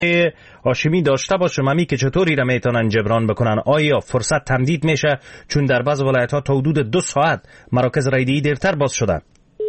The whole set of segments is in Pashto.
هاشمی داشته باشم همی که چطوری را میتونن جبران بکنن؟ آیا فرصت تمدید میشه چون در بعض ولایت ها تا حدود 2 ساعت مراکز رایدهی دیرتر باز شده؟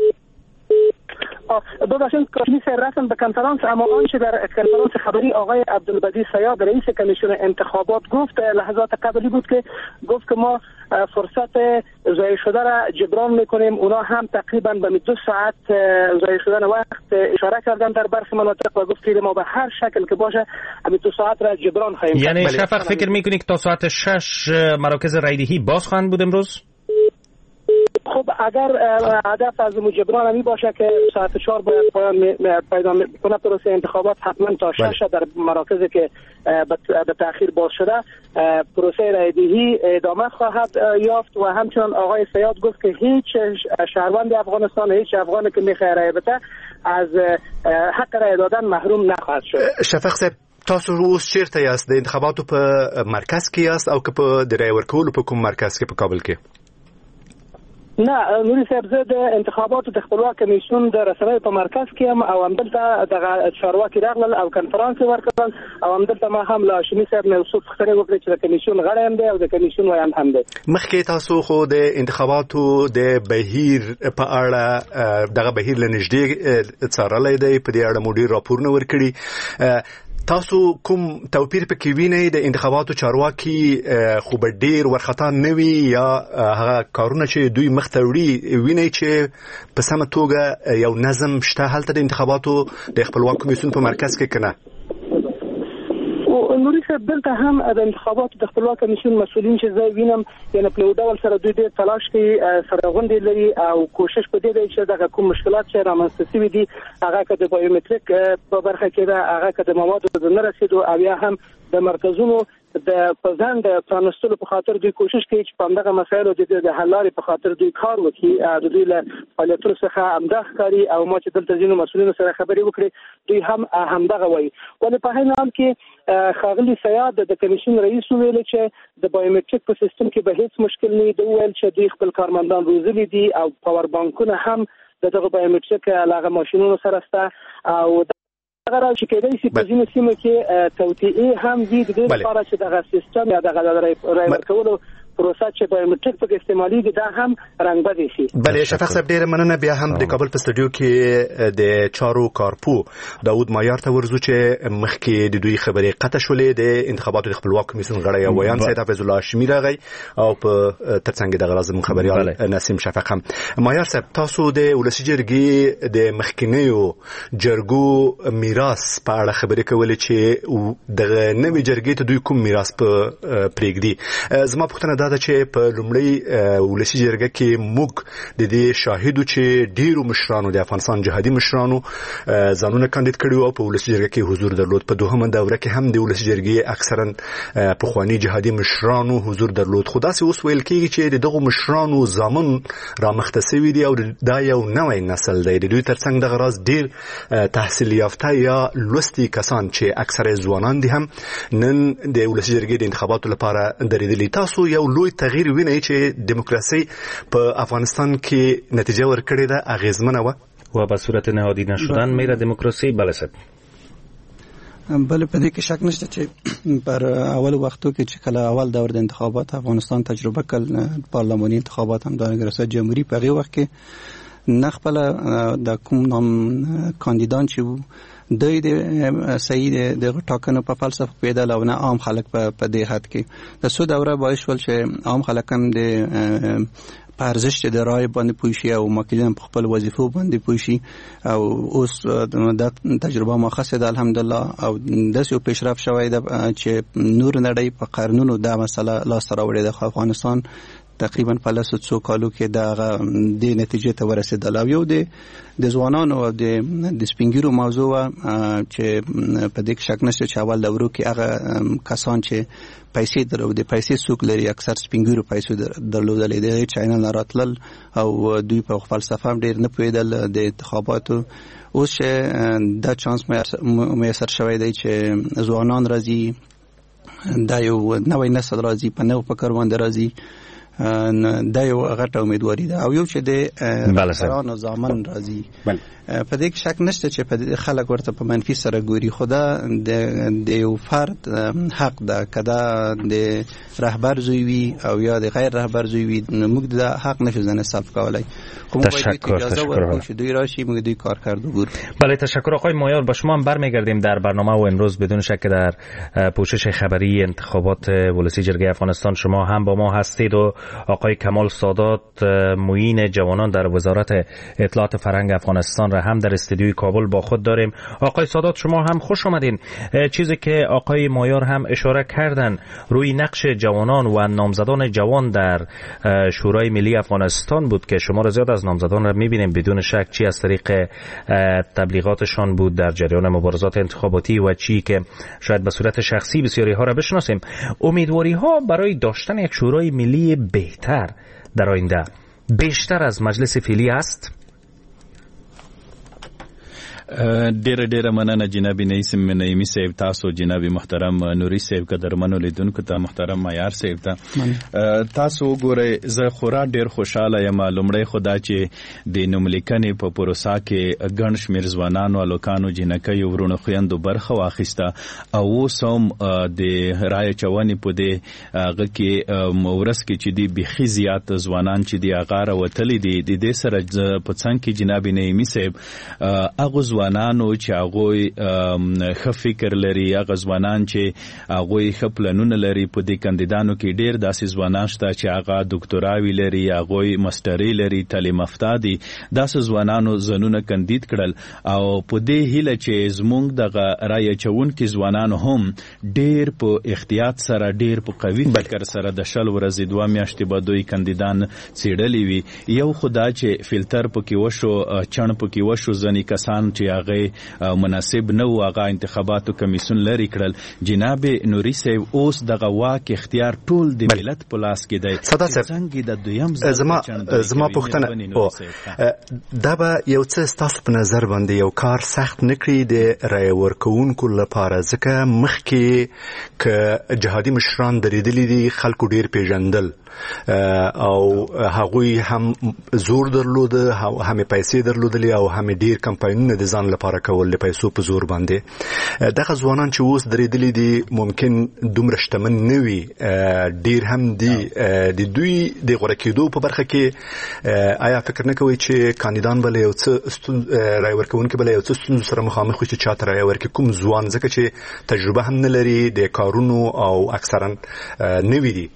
ببخشید کمی رسم به کنفرانس، اما آنچه در کنفرانس خبری آقای عبدالبدی سیاد رئیس کمیسیون انتخابات گفت لحظات قبلی بود که گفت که ما فرصت ضایع شده را جبران میکنیم. اونا هم تقریبا به 2 ساعت ضایع شدن وقت اشاره کردن در برخی مناطق و گفت که ما به هر شکل که باشه همین 2 ساعت را جبران خواهیم. یعنی شفق فکر میکنید که تا ساعت 6 مراکز رایدهی باز خواهند بود امروز؟ خب اگر هدف از جبران همی باشه که ساعت 4 باید پیدا کنه پروسه انتخابات، حتما تا 6 در مراکزی که به تأخیر باز شده پروسه رایدهی ادامه خواهد یافت. و همچنان آقای سیاد گفت که هیچ شهروند افغانستان، هیچ افغانی که میخواد رای بده از حق رای دادن محروم نخواهد شد. شفق صاحب تاسو اوس چیرته یاست؟ د انتخاباتو په مرکز کې یاست او که په د رای ورکولو په کوم مرکز کې په کابل کې؟ نه نوری صاحب، زه د انتخاباتو د خپلواک کمیسیون د رسنیو په مرکز کې یم او همدلته د چارواکي راغلل او کنفرانس ورکړل او همدلته ما هم له هاشمي صاحب نه څو پوښتنې وکړې چې د کمیسیون غړی هم دی او د کمیسیون ویاند هم دی. مخکې تاسو خو د انتخاباتو د بهیر په اړه دغه بهیر له نږدې څارلی دی، په دې اړه مو ډېر راپورونه ورکړي. تاسو کوم توپیر پکې وینئ؟ د انتخاباتو چارواکي خو به ډېر ورخطا نه وي یا هغه کارونه چې دوی مخته وړي وینئ چې په سمه توګه یو نظم شته هلته د انتخاباتو د خپلواک کمیسیون په مرکز کې که نه؟ نوري صاحب دلته هم د انتخاباتو د خپلواک کمیسیون مسؤلین چې زه وینم یعنی په یو ډول سره دوی ډېر تلاش کوي، سره غونډې لري او کوشش په دې دی چې دغه کوم مشکلات چې رامنځته شوي دي هغه که د بایومتریک په برخه کې ده، هغه که د موادو د نه رسېدو او یا هم د مرکزونو د پزان د پرانستلو په خاطر دوی کوشش کوي چې په همدغه مسایلو د حل لارې په خاطر دوی کار وکړي. د دوی له فعالیتونو څخه همدا ښکاري او ما چې دلته ځینو مسؤلینو سره خبرې وکړې دوی هم همدغه وایي. ولې په هغې حال کې ښاغلي سیاد د کمیسیون رئیس وویل چې د بایومتریک په سیستم کې به هیڅ مشکل نه وي. دوی وویل چې دوی خپل کارمندان روزلي دي او پاور بانکونه هم دغه بایومتریک له هغه ماشینونو سره شته او اگر چې کېدای شي په ځینو سیمو کې توطئې هم وي د دې لپاره چې دغه سیستم یا دغه رای ورکولو پروسه چې بایومتریک په استعمالي دا هم رنګبدي شي. بله شفق صاحب ډېره مننه. بیا هم د کابل په سټوډیو کې د چارو کارپو داود مایار ته ورځو چې مخکې د دوی خبرې قطع شولې د انتخاباتو د خپلواک کمیسیون غړی او ویاند سید حفیظ الله هاشمي راغی او په ترڅنګ دغه لازم خبريال نسیم شفق هم. مایار صاحب تاسو د ولسی جرګې د مخکینیو جرګو میراث په اړه خبرې کولې چې دغه نوې جرګې ته دوی کوم میراث په پرېږدي. زما پوښتنه دا ده چې په لومړی ولسی جرګه کې موږ د دې شاهدو چې ډیرو مشرانو د افغانستان جهادي مشرانو ځانونه کاندید کړي او په ولسی جرګه کې حضور درلود. په دوهمه دوره کې هم د ولسی جرګې اکثرا پخوانی جهادي مشرانو حضور درلود. خو داسې اوس ویل کېږي چې دغه مشرانو زامن رامخته شوي دي او دا یو نوی نسل دی. د دوی ترڅنګ دغه راز ډیر تحصیل یافته یا لوستي کسان چې اکثره ځوانان دي هم نن د ولسی جرګې د انتخاباتو لپاره درېدلي. تاسو یو لوی تغییر وینئ چې دیموکراسي په افغانستان کې نتیجه ورکړې ده، اغیزمنه و و به صورت نهادی نشدن میره دیموکراسی؟ بله صاحب. بله په دې کې شک نشته چې پر اول وختو کې چې کله اول دور د انتخابات افغانستان تجربه کړ پارلماني انتخابات هم د ریاست جمهوریت په هغه وخت کې نخبل د کوم نام کاندیدان چې وو دوی د صحیح د ټاکنو په فلسفه پیدا لونه عام خلک په دې حد کې د سو دوره باعث ول چې عام خلک هم د ارزش د رای باندې پوښي او ماکلین په خپل وظیفو باندې پوښي او اوس د تجربه مخصصه ده الحمدلله او د سیو پیشرفت شوی ده چې نور نړۍ په قرنونو دا مسله لا سره وړي د افغانستان تقریبا په لاسو څو کالو کې دا د نتیجې ته ورسېدل او یو د ځوانانو او د سپینګیرو موضوع چې په دې کې شک نشته چې اول دورو کې هغه کسان چې پیسې درو د پیسې سوق لري اکثر سپینګیرو پیسې درلودل دي چاینا ناراتل او دوی په فلسفه ډېر نه پوهېدل د انتخاباتو. اوس دا چانس میسر شوی دی چې ځوانان راځي دا یو نوی نسل راځي په نو فکر باندې راځي دا یو غټه امیدواري ده. او یو چې د رهبرانو زامن راځي په دې کې شک نشته چې په دې خلک ورته په منفي سره ګوري، خو دا د یو فرد حق ده که دا د رهبر زوی وي او یا د غیر رهبر زوی وي، موږ دا حق نشو ځان صرف کولی. تشکر. دوی راشی موږ دوی کار کرد و گور. بله تشکر آقای مایار. با شما هم برمیگردیم در برنامه و امروز بدون شک در پوشش خبری انتخابات ولسی جرگه افغانستان شما هم با ما هستید و آقای کمال سادات معین جوانان در وزارت اطلاعات فرهنگ افغانستان را هم در استودیوی کابل با خود داریم. آقای سادات شما هم خوش آمدین. چیزی که آقای مایار هم اشاره کردن روی نقش جوانان و نامزدان جوان در شورای ملی افغانستان بود که شما را زیاد از نامزدان را می‌بینیم بدون شک، چی از طریق تبلیغاتشان بود در جریان مبارزات انتخاباتی و چی که شاید به صورت شخصی بسیاری ها را بشناسیم. امیدواری ها برای داشتن یک شورای ملی بهتر در آینده بیشتر از مجلس فعلی است؟ ډیره مننه جناب نعیمي صاحب، تاسو جناب محترم نوري صاحب، قدرمنو لیدونکو ته، محترم معیار صاحب ته. تاسو وګورئ زه خورا ډیر خوشاله یم. لومړی خدا چې د نوملیکنې په پروسه کې ګڼ شمېر ځوانانو، هلکانو، جنکیو، ورونو، خویندو برخه واخیسته او اوس هم د رایې چونې په دې هغه کې ورځ کې چې دي بیخي زیات ځوانان چې دي هغه راوتلي دي. د دې سره په څنګ کې جناب نعیمي صاحب هغه ځوانانو چې هغوی ښه فکر لري، هغه ځوانان چې هغوی ښه پلانونه لري، په دې کاندیدانو کې ډېر داسې ځوانان شته چې هغه ډاکټراوي لري، هغوی ماسټري لري، تعلیم یافته دي. داسې ځوانانو ځانونه کاندید کړل او په دې هیله چې زموږ دغه رایه چونکي ځوانان هم ډېر په احتیاط سره، ډېر په قوي فکر سره د 20 ورځې 2 میاشتې به دوی کاندیدان څېړلي وي. یو خدا چې فلتر پکې وشو، چڼ پکې وشو، ځینې کسان چې هغه مناسب نه و هغه انتخاباتو کمیسیون لري کړل. جناب نوري صاحب اوس دغه واک اختیار ټول د ملت په لاس کې دی. څنګه د دویم زما پوښتنه دا به یو څه ستاسو په نظر باندې یو کار سخت نکړي د رایې ورکوونکو لپاره، ځکه مخکې که جهادي مشران درېدلي دي خلکو ډېر پیژندل او هغوی هم زور درلوده، هم پیسې درلودلې او هم ډېر کمپاینونه د ځان لپاره کول د پیسو په زور باندې. دغه ځوانان چې اوس درېدلي دي ممکن دومره شتمن نه وي، ډېر هم دي. د دوی د غوره کېدو په برخه کې آیا فکر نه کوئ چې کاندیدان به له یو څه رایې ورکوونکي به له یو څه ستونزو سره مخامخ وي چې چاته رایې ورکړي؟ کوم ځوان ځکه چې تجربه هم نه لري، د کارونو او اکثرا نوي دي.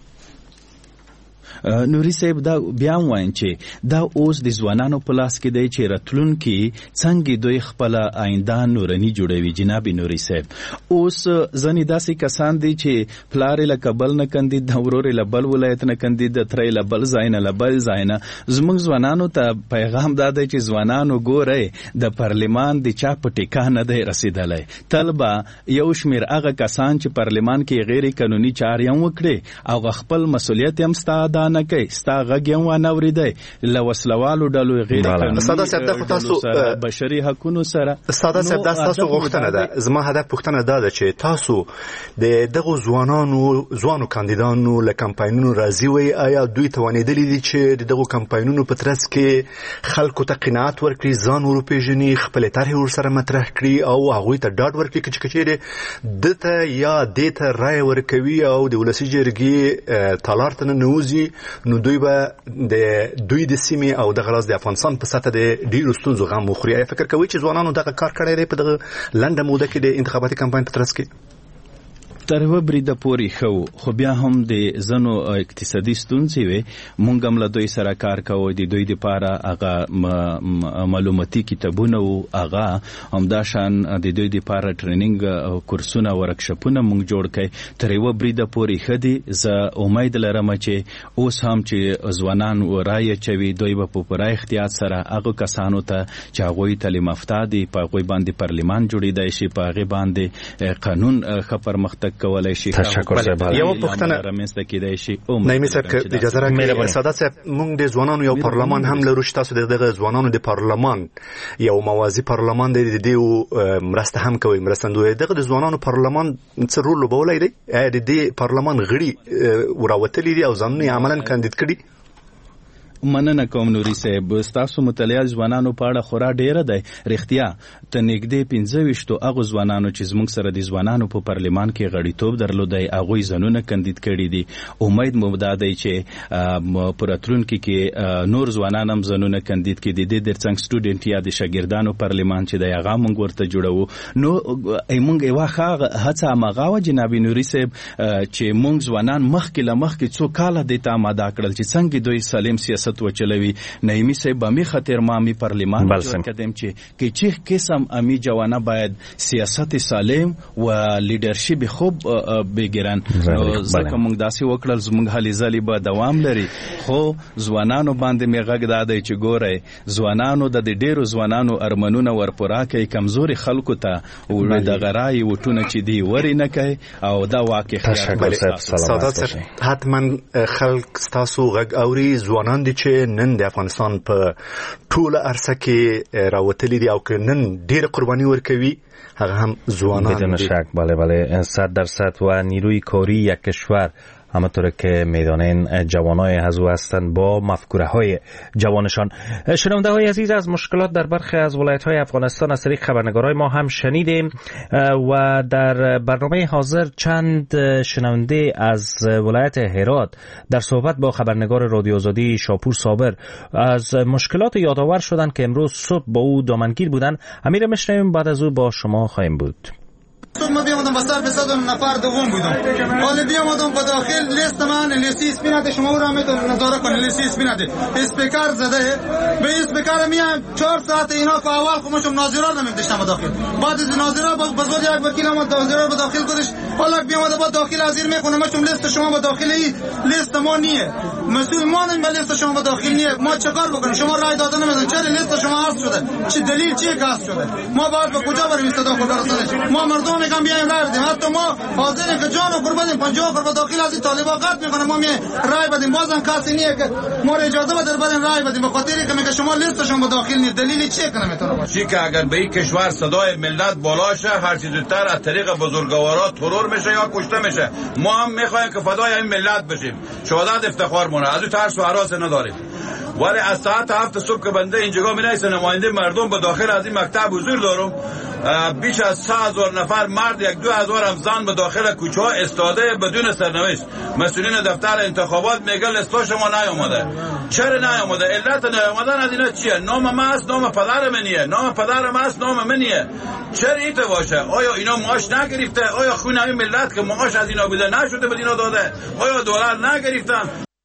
نوري صاحب دا بیا وایم چې دا اوس د ځوانانو په لاس کې دی چې راتلونکي څنګه دوی خپل آینده نوراني جوړوي. جناب نوري صاحب اوس ځنې داسې کسان دي چې پلار له کابل نه کاندید، ورور له بل ولایت نه کاندید، ترې له بل ځای نه، له بل ځای نه. زموږ ځوانانو ته پیغام دا دی چې ځوانانو ګورئ د پارلمان د چا په ټیکا نه دی رسېدلی. تل به یو شمېر هغه کسان چې پارلمان کې غیر قانوني چارې هم وکړي او خپل مسؤلیت هم ستا ادا نه کوي، ستا غږ هم وانه اورېدی، له وسلوالو ډلو غیر قانوني بشري حقونو سره. ساده صاحب دا ستاسو غوښتنه ده. زما هدف پوښتنه دا ده چې تاسو د دغو ځوانو کاندیدانو له کمپاینونو راضي وئ؟ آیا دوی توانېدلي دي چې د دغو کمپاینونو په ترڅ کې خلکو ته قناعت ورکړي، ځان وروپېژني، خپلې طرحې ورسره مطرح کړي او هغوی ته ډاډ ورکړي چې چېرې ده ته یا دې ته رایه ورکوي او د ولسي جرګې تالار ته ننوځي، نو دوی به د دوی د سیمې او د غلاس د افغانستان په سطح د ډیرو ستونزو غم وخوري. آیا فکر کوئ چې ځوانانو دغه کار کړی دی په دغه لنډه موده کې د انتخاباتي کمپاین په ترڅ کې؟ تر یوه بریده پورې ښه، خو بیا هم د ځینو اقتصادي ستونزې وې. موږ هم له دوی سره کار کوو، د دوی دپاره هغه معلوماتي کتابونه وو، هغه همداشان د دوی دپاره ټریننګ کورسونه، ورکشاپونه موږ جوړ کړئ. تر یوه بریده پورې ښه دي. زه امید لرم چې اوس هم چې ځوانان رایه اچوي دوی به په پوره احتیاط سره هغو کسانو ته چې هغوی تعلیم یافته دي په هغوی باندې پارلمان جوړېدی شي، په هغې باندې قانون ښه پرمختګ درک کولای شي. تشکر صاحب. یو پوښتنه رامنځته کېدای شي. نایمي صاحب اجازه راکړئ ساده صاحب موږ د ځوانانو یو پارلمان هم لرو چې تاسو دغه ځوانانو د پارلمان یو موازی پارلمان د دې مرسته هم کوي مرستندوی دغه د ځوانانو پارلمان څه رول لوبولای دی د دې پارلمان غړي وراوتلي دي او ځانونه عملاً کاندید کړي. مننه کوم نوري صاحب تاسو مطالعه ځوانانو په اړه خورا ډیره دی رښتیا ته نږدې 15 هغه ځوانانو چې زموږ سره د ځوانانو په پارلمان کې غړیتوب درلودی هغه ځانونه کاندید کړي دي. امید مو ده چې په راتلونکي کې نور ځوانان هم ځانونه کاندید کړي دي د څنګه سټوډنټ یا د شاګردانو پارلمان چې دی هغه موږ ورته جوړو. نو موږ یو هڅه مغاوه جناب نوري صاحب چې موږ ځوانان مخکې څو کاله د ته آماده کړل چې څنګه دوی سالم سیاست وچلوي. نایمی صاحب می خاطر ما می پارلمان جوړ کردیم چې چه قسم امی جوانه باید سیاست سالم و لیدرشپ خوب بگیرن. ځکه موږ داسې وکړل زموږ هلې ځلې به دوام لري خو ځوانانو باندې می غږ دادی چې ګورئ ځوانانو د ډیرو ځوانانو ارمانونه ورپوره کوي کمزوري خلکو ته د غرای وټونه چې دی وري نه کوي او دا واقع خیال. سادات حتما خلک تاسو غږ اوري ځوانان دي چې نن د افغانستان په ټوله عرصه کې راوتلي دي او که نن ډېر قرباني ورکوي هغه هم ځوانان بدون شک. بله 100% و نیروی کاری یک کشور همونطور که میدانین جوانای هزو هستند با مفکوره های جوانشان. شنونده های عزیز از مشکلات در برخی از ولایت های افغانستان از طریق خبرنگارای ما هم شنیدیم و در برنامه حاضر چند شنونده از ولایت هرات در صحبت با خبرنگار رادیو آزادی شاپور صابر از مشکلات یادآور شدند که امروز صبح با او دامنگیر بودند. همین میشنویم بعد از او با شما خواهیم بود. ما بیامدم بسر به 100 نفر دوم بودم حالا بیامدم به داخل لیست من لیستی اسپینات شما رو میتونم نظاره کنید لیستی اسپینات اسپیکر زده به اسپیکر میام 4 ساعت اینا که اول خودم ناظرا نمیداشتم داخل بعد از ناظرا بزرگ یک وکیل ما ناظرا به داخل گذاشت حالا بیامدم با داخل ازیر میکنم چون لیست شما به داخل لیست ما نیه مسئول ما نمی به لیست شما به داخل نیه ما چیکار بکنیم شما رای داده نمیدن چرا لیست شما حذف شده چه دلیل چیه که حذف شده ما بعد به کجا بریم استداخل برسانیم ما مردم میگم بیایم رای بدیم حتی ما حاضریم که جان و قربانیم 50 نفر داخل از این طالبا قطع میکنه ما می رای بدیم بازم کسی نیه که ما را اجازه بده بدیم رای بدیم به خاطر اینکه میگه شما لیستشون به داخل نیست دلیلی چیه که نمیتونه باشه که اگر به این کشور صدای ملت بالا شه هر چیز زودتر از طریق بزرگوارا ترور میشه یا کشته میشه ما هم میخوایم که فدای این ملت بشیم شهادت افتخار مونه از اون ترس و هراس نداریم ولی از ساعت 7 صبح که بنده اینجا می نایسته نماینده مردم به داخل از این مکتب حضور دارم بیش از 3000 نفر مرد 2000 هم زن به داخل کوچه ها استاده بدون سرنوشت مسئولین دفتر انتخابات میگن لیست شما نیامده چرا نیامده علت نیامدن از اینا چیه نام من است نام پدر منیه نام پدرم است نام منیه چرا این باشه آیا اینا معاش نگرفته آیا خون همین ملت که معاش از اینا بوده نشده به اینا داده آیا دلار نگرفتن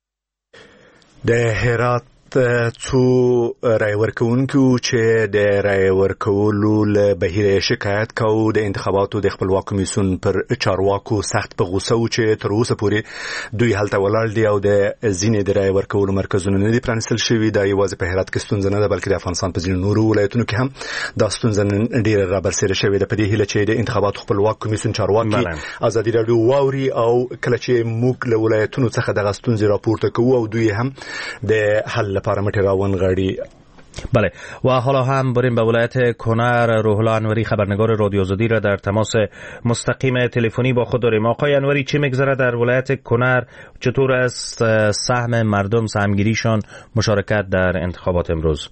د هرات څو رای ورکوونکو چې د رای ورکولو له بهیر شکایت کوي د انتخاباتو د خپلواک کمیسیون پر چارواکو سخت په غوسه و چې تر اوسه پورې دوی هلته ولاړ دي او د ځینې د رای ورکولو مرکزونه نه دي پرانیستل شوي دا یوازې په هرات کې ستونزه نه ده بلکې د افغانستان په ځینو نورو ولایتونو کې هم دا ستونزه ډېره رابرسېره شوې ده په دې هیله چې د انتخاباتو خپلواک کمیسیون چارواکي ازادي راډیو واوري او کله چې موږ له ولایتونو څخه دغه ستونزې راپورته کوو او دوی هم د حل پارامتراون غاړي. بله و حالا هم بریم به ولایت کنر. روح الله انوری خبرنگار رادیو آزادی را در تماس مستقیم تلفنی با خود داریم. آقای انوری چی میگذره در ولایت کنر چطور است سهم مردم سهمگیریشان مشارکت در انتخابات امروز؟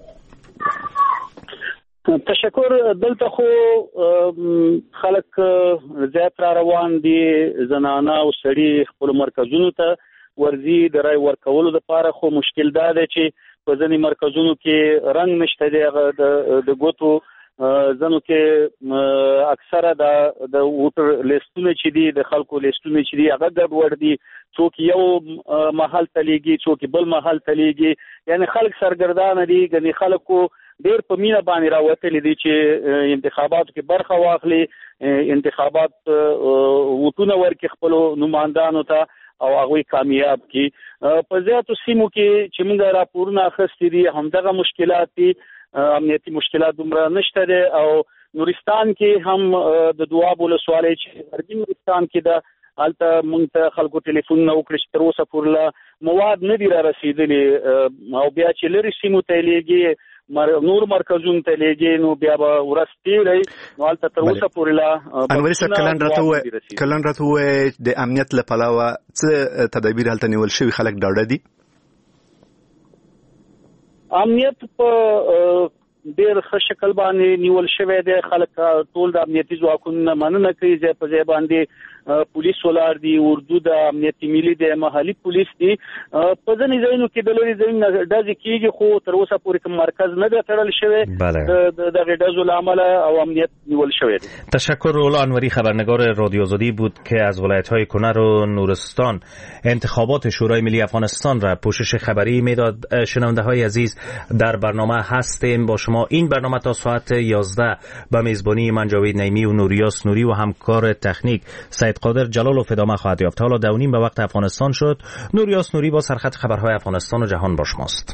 تشکر دلته خو خلک زیات را روان دي زنانه او سړي خپل مرکزونو ته ورزي د رای ورکولو لپاره خو مشکل دا دی چې په ځینې مرکزونو کې رنګ نشته دی د ګوتو ځنو کې اکثره د ووټر لیستونه چې دي د خلکو لیستونه چې دي هغه ګډوډ دي څوک یو محل تلیږي څوک بل محل تلیږي یعنی خلک سرګردان دي غني خلکو ډېر په مینه باندې راوتلي دي چې انتخاباتو کې برخه واخلي انتخابات وټونه ورکړي خپل نمائندانو ته او هغه کامیاب کی په زیاتو سیمو کې چې موږ راپورونه اخستې دي همدغه مشکلات دي امنیتي مشکلات دومره نشته دي او نورستان کې هم د دواب ولسوالۍ چې غربي نورستان کې د الته مونږ ته خلکو ټلیفون نو کړی چې تر اوسه پورې مواد نه دی را رسیدلی او بیا چې لري سیمو ته لېږي نور مرکزونو ته لېږي نو بیا به ورستي لري نو الته تر اوسه پورې انوري صاحب کلن راته د امنیت لپاره څه تدابیر هلته نیول شوی خلک ډاډه دي امنیت په ډېر ښه شکل باندې نیول شوی دی خلک ټول د امنیتي ځواکونو مننه کوي ځای په ځای باندې پولیس ولار دي اردو د امنیتي ملي د محلي پولیس دي په ځینې ځایونو کې د لري ځایونه ډزې کېږي خو تر اوسه پورې کوم مرکز نه دی تړل شوی د ډزو له امله او امنیت نیول شوی دی. تشکر. رولا انوری خبرنگار رادیو آزادی بود که از ولایت‌های کنر و نورستان انتخابات شورای ملی افغانستان را پوشش خبری میداد. شنونده‌های عزیز در برنامه هستیم با شما. این برنامه تا ساعت 11 به میزبانی من جاوید نعیمی و نوریاس نوری و همکار تکنیک سید قادر جلالوف ادامه خواهد یافت. حالا 2:30 به وقت افغانستان شد. نوریاس نوری با سرخط خبرهای افغانستان و جهان با شماست.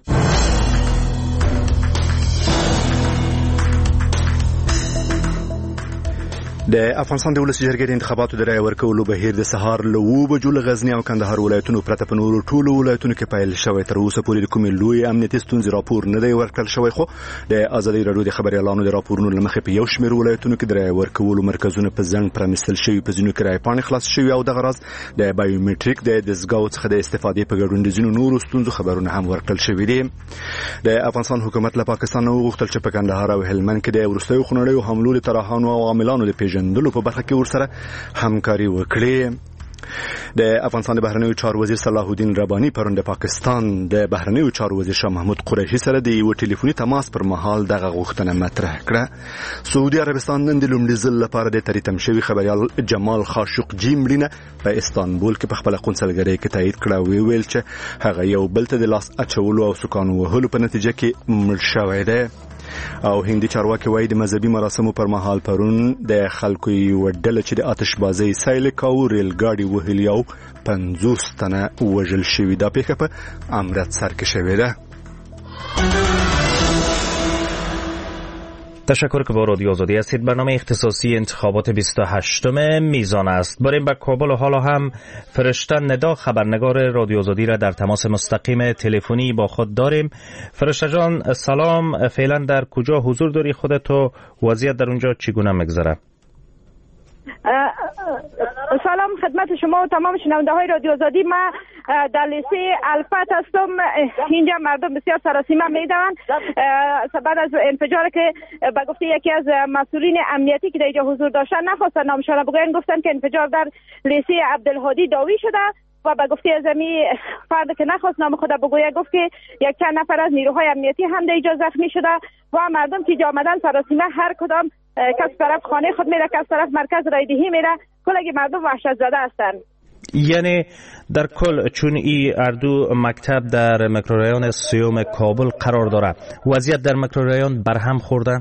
د افغانستان د ولسی جرګې د انتخاباتو د رای ورکولو بهیر د سهار له 9 بجو له غزنی او کندهار ولایتونو پرته په نورو ټولو ولایتونو کې پیل شوی. تر اوسه پورې د کومې لوی امنیتي ستونزې راپور نه دی ورکړل شوی خو د ازادي راډیو د خبريالانو د راپورونو لمخې په یو شمېر ولایتونو کې د رای ورکولو مرکزونه په ځنډ پرانیستل شوي، په ځینو کې رای پاڼې خلاص شوي او د غرض د بایومټریک د دستګاو څخه د استفادې په ګډون د ځینو نورو ستونزو خبرونه هم ورکړل شوي دي. د افغانستان حکومت له پاکستان وغوښتل چې په کندهار او هلمند کې د ورستیو خونړیو حملو د طرحانو او عاملانو د پیژندلو په برخه کې ورسره همکاري وکړي. د افغانستان د بهرنیو چارو وزیر صلاح الدین رباني پرون د پاکستان د بهرنیو چارو وزیر شاه محمود قریشي سره د یو ټلیفوني تماس پر مهال دغه غوښتنه مطرح کړه. سعودي عربستان نن د لومړي ځل لپاره د تریتم شوی خبريال جمال خاشقجي مړینه په استانبول کې په خپل قونسلګرۍ کې تایید کړه او ویل چې هغه یو بل ته د لاس اچولو او سکانو وهلو په نتیجه کې مړ شوی دی. او هندي چارواکي وایي د مذهبي مراسمو پر مهال پرون د خلکو یو ډله چې د آتشبازۍ سایل کاو ریل ګاډي وهلي او 50 تنه وژل شوي. دا پیښه په امرتسر کې شوې ده. تشکر که با رادیو آزادی هستید. برنامه اختصاصی انتخابات 28 میزان است. بریم به کابل و حالا هم فرشته ندا خبرنگار رادیو آزادی را در تماس مستقیم تلفنی با خود داریم. فرشته جان سلام، فعلا در کجا حضور داری خودت و وضعیت در اونجا چگونه میگذره؟ سلام خدمت شما و تمام شنونده های رادیو آزادی. من در لیسه الفت هستم. اینجا مردم بسیار سراسیمه میدونن بعد از انفجار که به گفته یکی از مسئولین امنیتی که در اینجا حضور داشتن نخواستن نامشان بگوین، گفتن که انفجار در لیسه عبدالهادی داوی شده و به گفته از فرد که نخواست نام خود بگویه گفت که یک چند نفر از نیروهای امنیتی هم در اینجا زخمی شده و مردم که جا آمدن سراسیمه هر کدام کس طرف خانه خود میره، کس طرف مرکز رایدهی میره. کلگی مردم وحشت زده هستند. یعنی در کل چون این اردو مکتب در میکروریون سیوم کابل قرار داره، وضعیت در میکروریون برهم خورده؟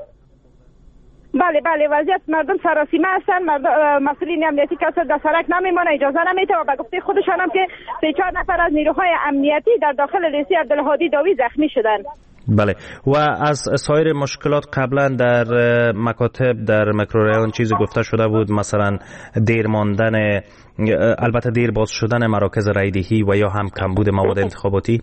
بله وضعیت مردم سراسیمه هستن. مسئولین امنیتی کسی در سرک نمیمانه، اجازه نمیده و به گفته خودشان هم که 3-4 نفر از نیروهای امنیتی در داخل لیسه عبدالهادی داوی زخمی شدن. بله. و از سایر مشکلات قبلا در مکاتب در میکروریون چیزی گفته شده بود، مثلا دیر ماندن، البته دیر باز شدن مراکز رایدهی و یا هم کمبود مواد انتخاباتی؟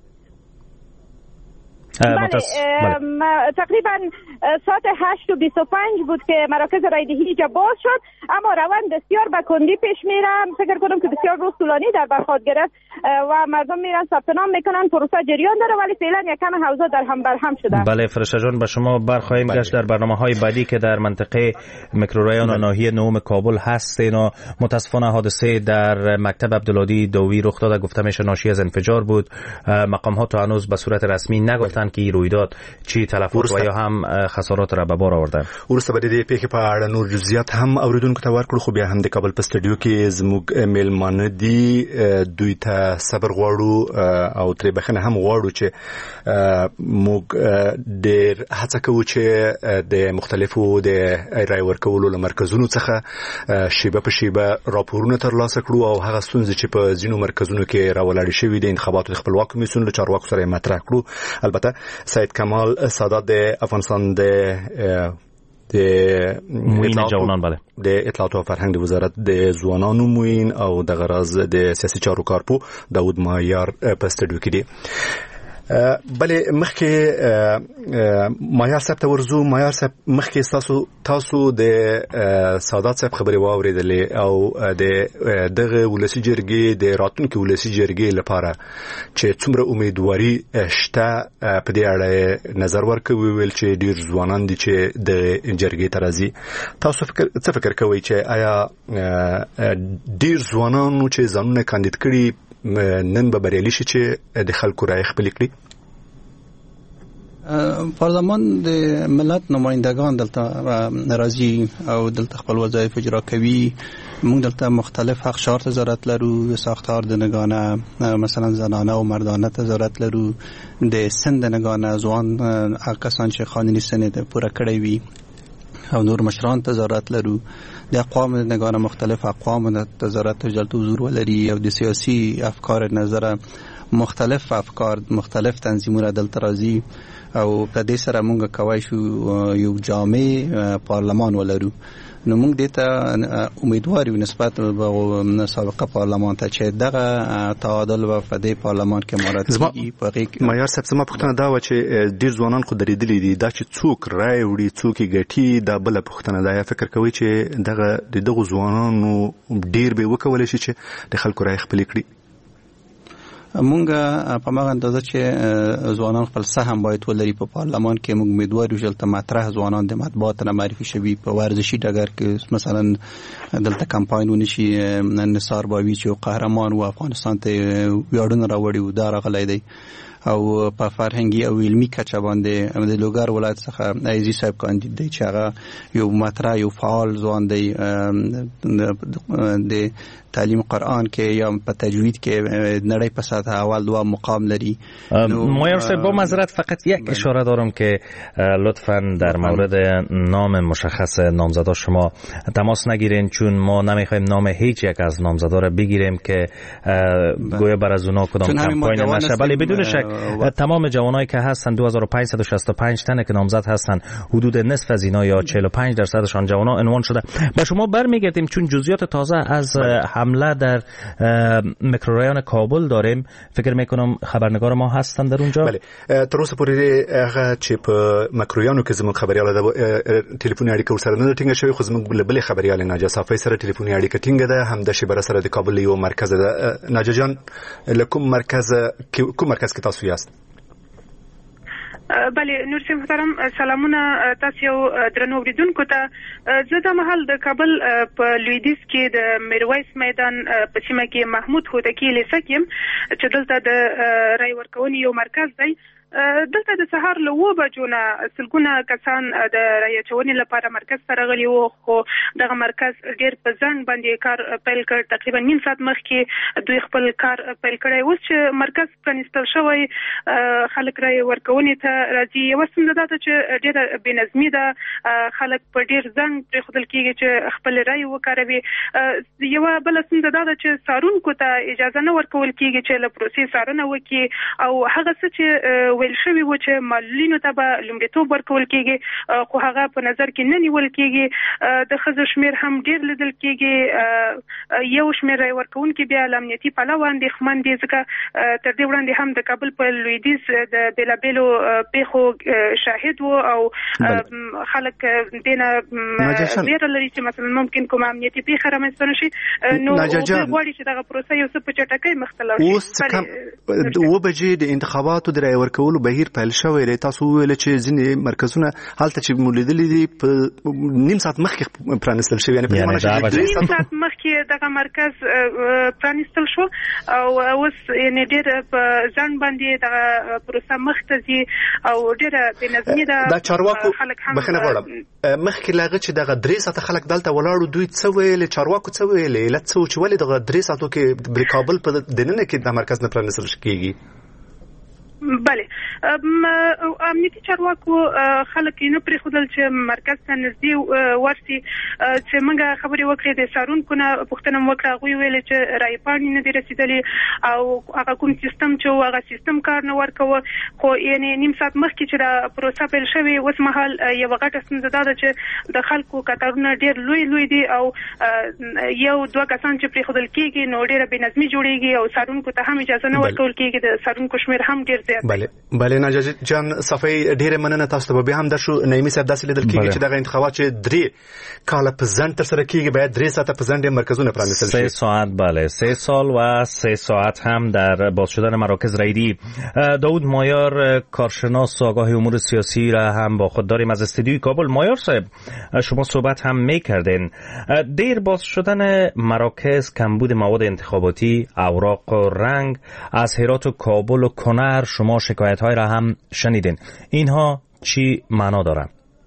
تقریبا ساعت 8:25 بود که مراکز رایدهی اینجا باز شد، اما روند بسیار به کندی پیش میرن. فکر کنم که بسیار روز طولانی در برخورد گرفت و مردم میرن ثبت نام میکنن، پروسه جریان داره ولی فعلا یکم حوزه در هم برهم شده. بله فرشته جان، به شما برخواهیم گشت در برنامه‌های بعدی که در منطقه میکروریون و ناحیه نهم کابل هستین و متاسفانه حادثه در مکتب عبدالهادی داوی رخ داده، گفته میشه ناشی از انفجار بود. مقام ها تا هنوز به صورت رسمی نگفتن که این رویداد چی تلفات و یا هم خسارات را به بار آورده. ورسته به دې پیښې په اړه نور جزئیات هم اوریدونکو ته ورکړو، خو بیا هم د کابل په سټډیو کې زموږ میلمانه دي، دوی ته صبر غواړو او ترې بخنه هم غواړو چې موږ ډېر هڅه کوو چې د مختلفو د رای ورکولو له مرکزونو څخه شیبه په شیبه راپورونه ترلاسه کړو او هغه ستونزې چې په ځینو مرکزونو کې راولاړې شوې د انتخاباتو د خپلواک کمیسیون له چارواکو سره مطرح کړو. البته سید کمال سادات د افغانستان د د موین جوانان بله د اطلاعات او فرهنګ د وزارت د ځوانانو موین او د غراز د سیاسي چارو کارپو داود مایار په استډیو کې دی. بله مخکې مایار صاحب ته ورزو. مایار صاحب مخکې تاسو د سادات صاحب خبرې واورېدلې او د دغه ولسی جرګې د راتلونکي ولسی جرګې لپاره چې څومره امیدواري شته په دې اړه نظر ورکوي، ویل چې ډیر ځوانان دي چې د جرګې ته راځي. تاسو څه فکر کوئ چې آیا ډیر ځوانانو چې ځانونه کاندید کړي نن به بریالي شي چې د خلکو رای خپل کړي؟ پارلمان د ملت نمایندگان دلته راځي او دلته خپل وظایف اجرا کوي. موږ دلته مختلف حق شرط تظاهرات لرو، ساختار د نگانه مثلا زنانه او مردانه تظاهرات لرو، د سن د نگانه ځوان کسان چې قانوني سن پوره کړی وي او نور مشران تظاهرات لرو. د اقوام نگانه مختلف اقوام تظاهرات جلت حضور ولري او د سیاسی افکار نظر مختلف افکار مختلف تنظیمونه دلته راځي او په دې سره موږ کوای شو یو جامع پارلمان ولرو. نو موږ دې ته امیدوار یو نسبت به سابقه پارلمان ته چې دغه تعادل و په دې پارلمان کې مراتبي په معیار صاحب سم پوښتنه دا و چې ډیر ځوانان خو درېدلې دي دا چې څوک رای وړي څوک ګټي دا بل پوښتنه دا. فکر کوي چې دغه ځوانانو ډیر به وکولای شي چې د خلکو رای خپل کړي؟ مونږه په ماغه اندازه چې ځوانان خپل سهم باید ولري په پارلمان کې. موږ امیدوار یو چې دلته مطرح ځوانان د مطبوعات نه معرفي شوي په ورزشي ډګر کې مثلا دلته کمپاین ونشي نثار باوي چې قهرمان و افغانستان ته ویاړونه راوړي و دا راغلی دی او په فرهنګي او علمي کچه باندې د لوګر ولایت څخه عزیز صاحب کاندید دی چې هغه یو مطرح یو فعال ځوان دی د تعلیم قرآن کې یا په تجوید کې نړۍ په سطح اول دو مقام لري. مایار صاحب با معذرت فقط یک اشاره دارم که لطفاً در مورد نام مشخص نامزدا شما تماس نگیرین، چون ما نمیخوایم نام هیچ یک از نامزدا را بگیریم که گویا بر از اونا کدام کمپاین نشه. بله بدون شک تمام جوانایی که هستن 2565 تن که نامزد هستن حدود نصف از اینا یا 45% جوانا عنوان شده. با شما برمیگردیم چون جزئیات تازه از حمله در میکروریان کابل داریم. فکر میکنم خبرنگار ما هستن در اونجا. بله تر اوسه پورې هغه چې په میکروریانو کې زموږ خبريال د ټلیفوني اړیکه ورسره نه ټینګه شوی، خو زموږ بل خبريال ناجا صافی سره ټلیفوني اړیکه ټینګه ده. هم د شبر سره د کابل یو مرکز ده. ناجا جان لکم مرکز کې تاسو یاست؟ بله نورسي محترم سلامونه تاسو یو درنو اوریدونکو ته. زه د محل د کابل په لویدیځ کې د میرویس میدان په سیمه کې محمود هوتکی لیسه کې چې دلته د رای ورکونې یو مرکز دی. دلته د سهار له 9 بجو نه سلګونه کسان د رای اچونې لپاره مرکز ته راغلي وو، خو دغه مرکز ډېر په ځنډ باندې کار پیل کړ. تقریبا نیم ساعت مخکې دوی خپل کار پیل کړی. اوس چې مرکز پرانیستل شوی خلک رای ورکونې ته راځي. یوه ستونزه دا ده چې ډېره بېنظمي ده، خلک په ډېر ځنډ پرېښودل کېږي چې خپل رای وکاروي. یوه بله ستونزه دا ده چې څارونکو ته اجازه نه ورکول کېږي چې له پروسې څارنه وکړي او هغه څه چې ویل شوی و چې معلولینو ته به لومړیتوب ورکول کېږي خو هغه په نظر کې نه نیول کېږي. د ښځو شمېر هم ډېر لیدل کېږي. یو شمېر رای ورکوونکي بیا له امنیتي پلوه اندېښمن دي، ځکه تر دې وړاندې هم د کابل په لویدیځ د بېلابېلو پیښو شاهد وو او خلک دې نه ویره لري چې مثلا ممکن کومه امنیتي پیښه رامنځته نه شي. نو غواړي چې دغه پروسه یو څه په چټکۍ مخ ته لاړ شي. اوس څه 2 بجې د انتخاباتو د رای ورکولو بهیر پیل شوی دی. تاسو ویل چې ځینې مرکزونه هلته چې مولیدلې دي په نیم ساعت مخکې پرانیستل شوی، یعنی په معنی چې نیم ساعت مخکې دغه مرکز پرانیستل شو او اوس یعنی ډېر په ځنډ باندې دغه پروسه مخ ته ځي او ډېره بېنظمي ده. دا چارواکو بخښنه غواړم مخکې له هغه چې دغه 3 ساعته خلک دلته ولاړو دوی څه ویل؟ چارواکو څه ویل؟ علت څه و چې ولې دغه 3 ساعتو کې د کابل په دننه کې د مرکز نه پرانیستل کېږي؟ بله امنیتي چارواکو خلک نه پرې خودل چې مرکز ته نږدې ورسي چې موږ خبرې وکړې د سارونکو نه پوښتنه وکړه هغوی ویل چې رایپاڼې نه دي رسېدلې او هغه کوم سیستم چې هغه سیستم کار نه ورکوه خو یعنې نیم ساعت مخکې چې دا پروسه پیل شوې اوس مهال یوه غټه ستونزه دا ده چې د خلکو کتارونه ډېر لوی دي او یو دوه کسان چې پرېښودل کېږي نو ډېره بېنظمي جوړېږي او سارونکو ته هم اجازه نه ورکول کېږي د سارونکو شمېر هم ډېر بله ناجا جان صفای ډیره مننه تاسو ته به هم درشو نعیمي صاحب داسې لیدل کیږي چې دغه انتخابات چې 3 کاله په ځان تر سره کیږي باید 3 ساعت په ځان د مرکزونه پرانیستل شي 3 ساعت بله 3 سال و 3 ساعت هم در باز شدن مراکز رایدی. داود مایار کارشناس آگاه امور سیاسی را هم با خود داریم از استودیوی کابل. مایار صاحب شما صحبت هم میکردین دیر باز شدن مراکز، کمبود مواد انتخاباتی، اوراق و رنگ از هرات و کابل و کنر، شما شکایت های را هم شنیدین. اینها چی معنا دارن؟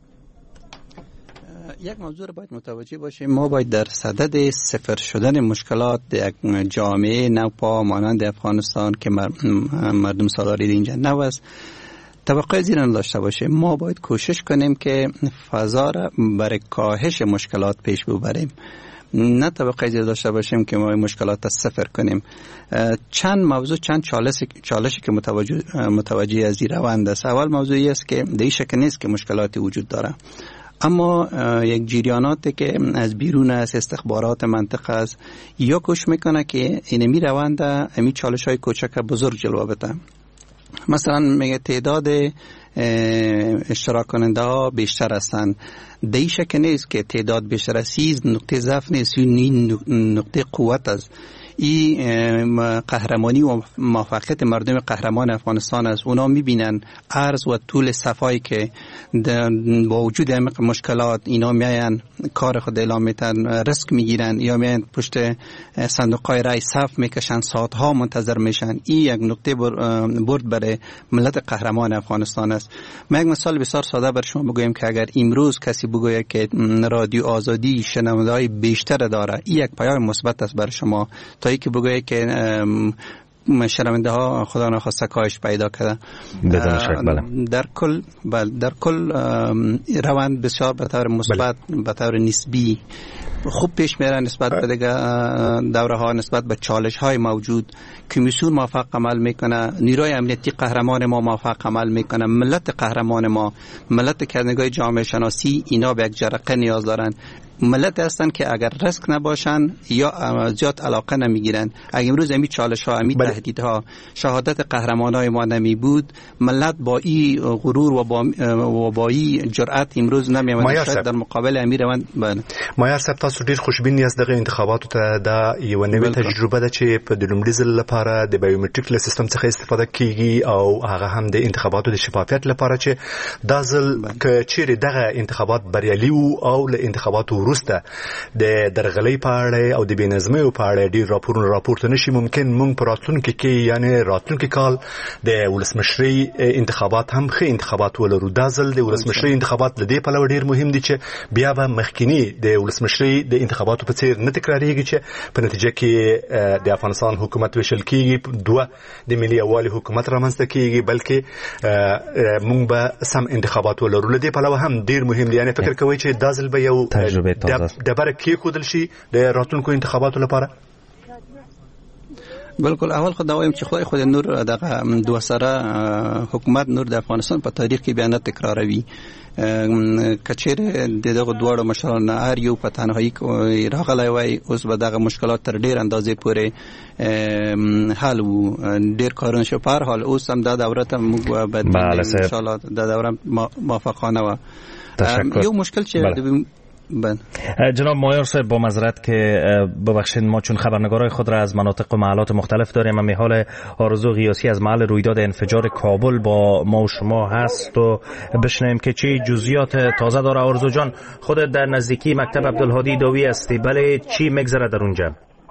یک موضوع رو باید متوجه باشیم. ما باید در صدد صفر شدن مشکلات یک جامعه نوپا مانند افغانستان که مردم سالاری اینجا نو است توقع زیر نداشته باشه. ما باید کوشش کنیم که فضا را برای کاهش مشکلات پیش ببریم، نه توقع زیر داشته باشیم که ما مشکلات صفر کنیم. چند موضوع، چند چالشی که متوجه از این روند است. اول موضوعی است که در این شک نیست که مشکلاتی وجود داره، اما یک جریاناتی که از بیرون از استخبارات منطقه است یا کوشش میکنه که اینمی روند امی چالش های کوچک بزرگ جلوه بده. مثلا میگه تعداد اشتراک کننده ها بیشتر هستند، در شک نیست که تعداد بیشتر است نقطه ضعف نیست، این نقطه قوت است. این قهرمانی و موفقیت مردم قهرمان افغانستان است. اونا میبینن عرض و طول صفایی که با وجود مشکلات اینا میاین کار خود اعلام میتن، ریسک میگیرن یا میاین پشت صندوقهای رای صف میکشن، ساعتها منتظر میشن. این یک نقطه برد برای ملت قهرمان افغانستان است. من یک مثال بسیار ساده بر شما بگویم که اگر امروز کسی بگوید که رادیو آزادی شنونده‌های بیشتر داره، این یک پیام مثبت است بر شما تا ای که بگویه که شنونده ها خدا نخواسته کاهش پیدا کرده. بدون شک بله. در کل روند بسیار به طور مثبت، به طور نسبی خوب پیش میره نسبت به دیگه دوره ها، نسبت به چالش های موجود. کمیسیون موفق عمل میکنه، نیروی امنیتی قهرمان ما موفق عمل میکنه، ملت قهرمان ما، ملت که نگاه جامعه شناسی اینا به یک جرقه نیاز دارن. ملت هستن که اگر ریسک نباشن یا زیاد علاقه نمیگیرن. اگر امروز امی چالش ها، امی تهدیدها، شهادت قهرمانای ما نمی بود، ملت با این غرور و با این جرأت امروز نمیامد در مقابل امی روند. مایار صاحب تاسو ډیر خوشبین یاست دغه انتخاباتو ته. دا یو نوې تجربه ده چې په د لومړي ځل لپاره د بایومټریک له سیستم څخه استفاده کیږي او هغه هم د انتخاباتو د شفافیت لپاره چې دا ځل ک چیرې دغه انتخابات بریالي وو او له انتخاباتو وروسته د درغلۍ په اړه او د بېنظمۍ په اړه ډیر راپورټونه شي. ممکن مونږ په راتلونکي کې یعنی راتلونکي کال د ولسمشرۍ انتخابات هم ښه انتخابات ولرو. دا ځل د ولسمشرۍ انتخابات له دې پلوه ډیر مهم دي چې بیا به مخکینی د ولسمشرۍ د انتخاباتو په څیر نه تکراریږي چې په نتیجه کې د افغانستان حکومت وشل کیږي، دوه د ملي یووالي حکومت رامنځته کیږي، بلکې مونږ به سم انتخابات ولرو. له دې پلوه هم ډیر مهم دي. یعنی فکر کوئ چې دا ځل به یو دبره کې خودل شي د راتلونکو انتخاباتو لپاره؟ بالکل. اول خو دا وایم چې خدای نور دغه دوه سره حکومت نور د افغانستان په تاریخ کې بیا نه تکراروي. کچېره دغه دواړو مشرانو هر یو په تنهایی راغلی وای، اوس به دغه مشکلات تر ډیر اندازې پورې حل وو. ډیر کارونه شو. په هر حال اوس هم دا دوره ته موږ باید ان شاء الله دا دوره موافقانه و. یو مشکل چې جناب مایار صاحب با معذرت که ببخشید ما چون خبرنگارای خود را از مناطق و محلات مختلف داریم، اما حال آرزو قیاسی از محل رویداد انفجار کابل با ما و شما هست و بشنویم که چه جزئیات تازه داره. آرزو جان خودت در نزدیکی مکتب عبدالهادی داوی هستی، بله چی میگذره در اونجا؟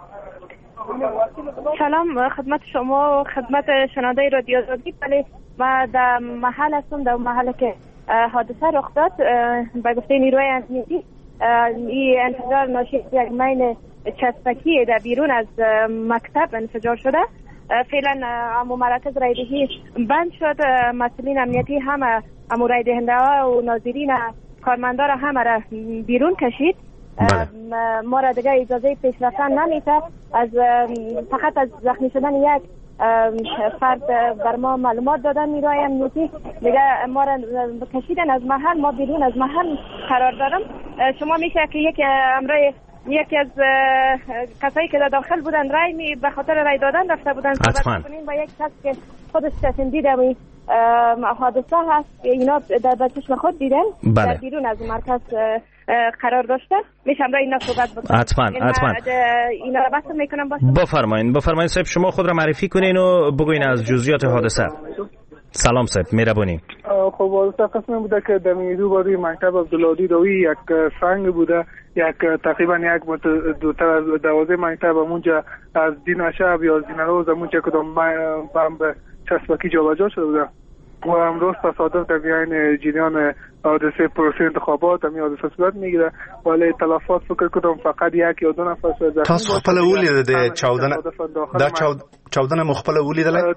سلام خدمت شما و خدمت شنونده رادیو آزادی. بله ما در محل هستم، در محل که حادثه رخ داد. به گفته نیروی امنیتی این انفجار ناشی از یک مین چسبکی در بیرون از مکتب انفجار شده. فعلا مراکز رای دهی بند شد. مسئولین امنیتی همه رای دهنده ها و ناظرین کارمندان همه را بیرون کشید. ما را دیگه اجازه پیش رفتن نمیده. فقط از زخمی شدن یک فرد بر ما معلومات دادن نیروی امنیتی، دیگه ما را کشیدن از محل. ما بیرون از محل قرار دارم. شما میشه که یکی از کسایی که داخل بودن به خاطر رای دادن رفته بودن صحبت کنیم با یک کس که خودش تصمیم دیده حادثه هست، اینا در چشم خود دیدن. در بیرون از مرکز قرار داشته. میشم را اینا صحبت بکنم. حتما اینا را بحث میکنم. بفرمایین صاحب، شما خود را معرفی کنین و بگوین از جزئیات حادثه. سلام صاحب، مهربانی. خب حادثه قسمی بوده که در میدو باری مکتب عبدالهادی دوی یک سنگ بوده، تقریبا یک دوتر از 12 مکتب همونجا از دین شب یا از دین روز همونجا کدام بم به چسبکی جابجا شده بوده و امروز تصادف در میان جریان حادثه پروسه انتخابات همین حادثه صورت میگیره، ولی تلفات فکر کنم فقط یک یا دو نفر شده. تاسو خپل ولید د چاودنه مخبل ولیدله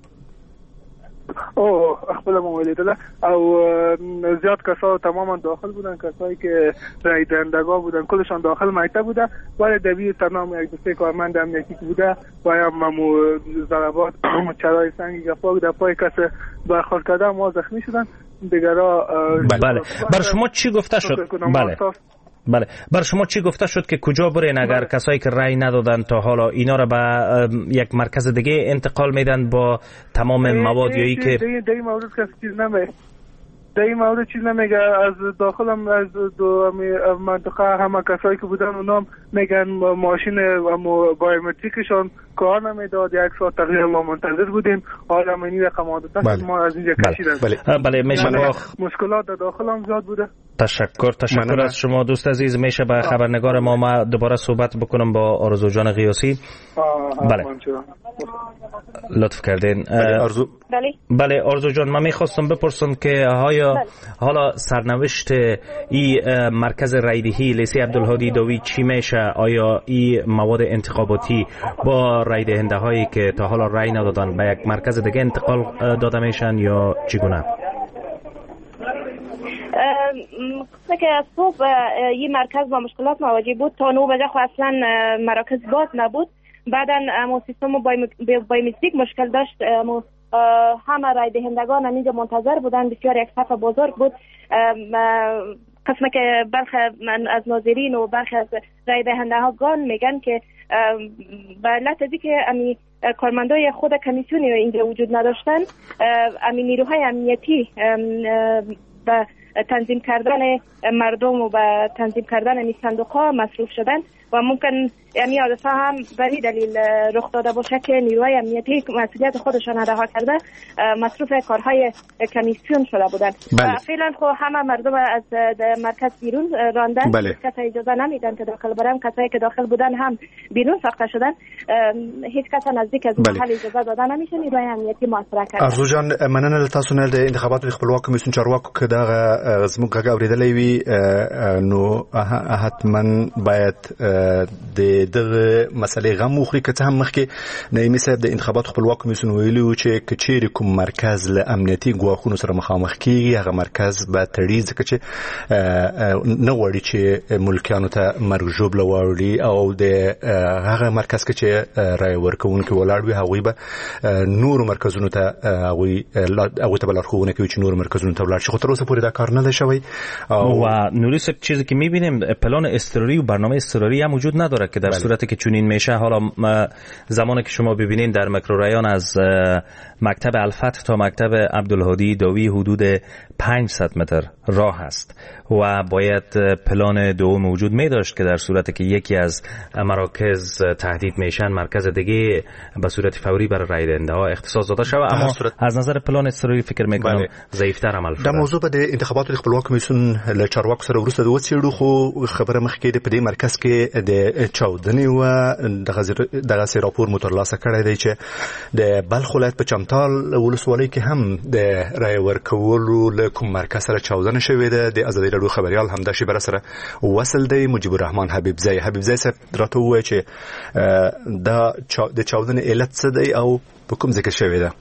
خپل مولیدله او زیاد کسا تماما داخل بودن، کسایی که رای دهندگان بودن کلشان داخل مکتب بوده، ولی دبیر تنها یک دوسته کارمند امنیتی بوده و هم ضربات چرای سنگی گفاق در پای کس برخورد کرده ما زخمی شدن. دیگرها بله. بر شما چی گفته شد؟ بله. بر شما چی گفته شد که کجا برین اگر کسایی که رای ندادن تا حالا اینا را به یک مرکز دیگه انتقال میدن با تمام مواد یا ای که در این مورد کسی چیز نمیگه. در این مورد چیز نمیگه. از داخلم از دو منطقه همه کسایی که بودن اونا میگن ماشین بایومتریکشون کار نمیداد. یک ساعت تقریبا ما منتظر بودیم. حالا منی رقم عادت ما از اینجا کشیدن. بله میشه مشکلات در داخلم زیاد بوده. تشکر از شما دوست عزیز. میشه به خبرنگار ما دوباره صحبت بکنم با آرزو جان غیاسی. بله لطف کردین. بله آرزو جان، من میخواستم بپرسم که حالا سرنوشت این مرکز رایدهی لیسه عبدالهادی دوی چی میشه؟ آیا این مواد انتخاباتی با رای دهنده هایی که تا حالا رای ندادن به یک مرکز دیگه انتقال داده میشن یا چگونه؟ که صبح این مرکز با مشکلات مواجه بود. تا 9 بجه اصلا مراکز باز نبود. بعدا سیستم بایومتریک مشکل داشت. همه رای دهندگان اینجا منتظر بودن. بسیار یک صف بزرگ بود. قسمه که برخی از ناظرین و برخی از رای دهنده ها گان میگن که به علت ازی که کارمندای خود کمیسیون اینجا وجود نداشتن، نیروهای امنیتی به تنظیم کردن مردم و به تنظیم کردن این صندوق‌ها مصروف شدن و ممکن یعنی حادثه هم به این دلیل رخ داده باشه که نیروهای امنیتی مسئولیت خودشان رها کرده مصروف کارهای کمیسیون شده بودند. فعلا خب همه مردم از مرکز بیرون راندن. کسی اجازه نمیدن که داخل برن. کسایی که داخل بودن هم بیرون ساخته شدن. هیچ کس نزدیک از محل اجازه داده نمیشه. نیروهای امنیتی محاصره کردن. ارزو جان، مننه تاسو نه د انتخاباتو خپلواک کمیسیون چارواکو که دا زموږ غږ اوریدلې وي نو حتما باید د دغه مسلې غم وخوري. که څه هم مخکې نعیمي صاحب د انتخاباتو خپلواک کمیسیون ویلي و چې که چیرې کوم مرکز له امنیتي ګواښونو سره مخامخ کیږي هغه مرکز به تړي، ځکه چې نه غواړي چې ملکیانو ته مرګ ژوبله واوړي او د هغه مرکز کې چې رای ورکوونکي ولاړ وي هغوی به نورو مرکزونو ته هغوی ته به لارښوونه کوي چې نورو مرکزونو ته ولاړ شي. خو تر اوسه پورې دا کار نه دی شوی و نوری صاحب چیزی که میبینیم پلان اضطراری و برنامه اضطراری هم وجود نداره که در صورتی که چنین میشه. حالا زمانی که شما ببینین در میکروریان از مکتب الفتح تا مکتب عبدالهادی دوی حدود 500 متر راه است و باید پلان دوم وجود می داشت که در صورتی که یکی از مراکز تهدید میشن مرکز دیگه به صورت فوری برای رای دهنده ها اختصاص داده شود، اما از نظر پلان اضطراری فکر میکنم ضعیفتر عمل شده. د موضوع په انتخاباتو خپلواک کمیسیون له چارواکو سره ورسته د وڅېړو خو خبره مخکې په دې مرکز کې د چاودنې و دغه سي راپور مترلاسه کړی دی چې د بلخ ولایت په چمتال ولسوالۍ کې هم د رای ورکولو له کوم مرکز سره چاودنه شوې ده د ازادي راډیو خبريال همداشي بر سره وصل دی مجيب الرحمن حبیب زئی صاحب راته وایي چې د چاودنې علت څه دی او په کوم ځای کې شوې ده.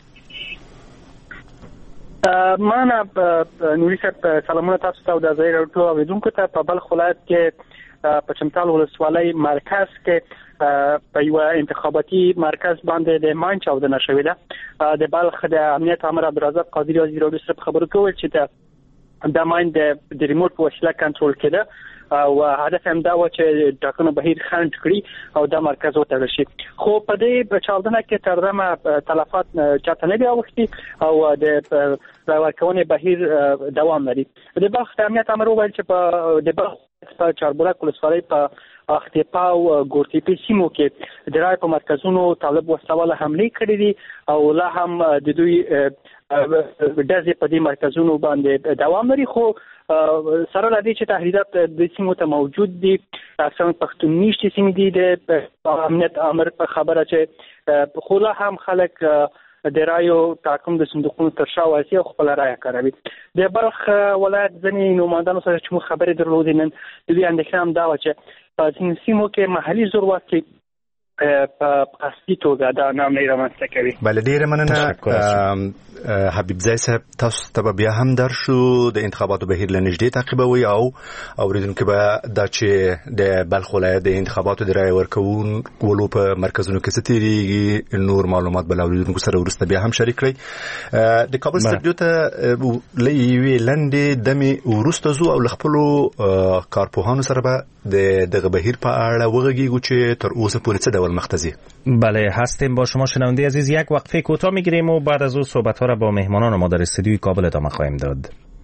مانا نوري صاحب سلامونه تاسو ته د ازادي راډیو اوریدونکو ته په بلخ ولایت کې په چمتال ولسوالۍ مرکز کې په یو انتخاباتي مرکز باندې د مان چاودنه شوې ده. د بلخ د امنیت امر عبدالرزاق قادری ازادي راډیو سره خبرو کوي چې د مان د ریموټ په وسیله کنټرول کړي او هدف هم دا و چې ټاکنو بهیر خنډ کړي او د مرکز وتړل شي. خو په دې چاودنه کې تر دمه تلفات چاته نه دی اوختي او د راورکونې بهیر دوام لري. د بلخ د امنیت امر وویل چې په د بلخ په چاربرک ولسوالۍ په اختیپا او ګورتیپی سیمو کې د رای په مرکزونو طالب وسواله حمله کړې دي او لا هم د دوی دغه په دې مرکزونو باندې دوام لري. خو سره لدی چې تهدیدات د سیمو ته موجود دي. اکثر پښتون نشټي سیمې دي د امنیت امر په خبره چې خو لا هم خلک د رایو تاکم د صندوقونو تر شا واسي او خپل رای کوي. د بلخ ولایت ځنی نوماندانو سره چې خبرې درلودې نن د دې اندېښنه هم دا و چې په سیمو کې محلي ضرورت کې په قصدي توګه دا نام نه رامنځته کوي. بل ډیره مننه حبیب زئی صاحب تاسو ته بیا هم درشو د انتخاباتو بهیر لنږدې تعقیبوي او اوریدونکو به دا چې د بلخ ولایت د انتخاباتو د رای ورکولو په مرکزونو کې څه تیریږي نور معلومات بل اوریدونکو سره ورسته بیا هم شریک کړئ. د کابل سټډیو ته لې لندې دمه ورسته زو او خپل کارپوهانو سره به دغه بهیر په اړه وغږیږو چې تر اوسه پورې څه ډول مختزی. بله هستیم با شما شنونده عزیز. یک وقفه کوتاه میگیریم و بعد از او صحبت ها را با مهمانان ما در استودیوی کابل ادامه خواهیم داد.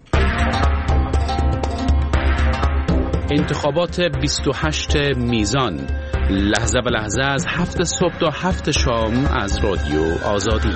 انتخابات 28 میزان لحظه به لحظه از 7 صبح تا 7 شام از رادیو آزادی.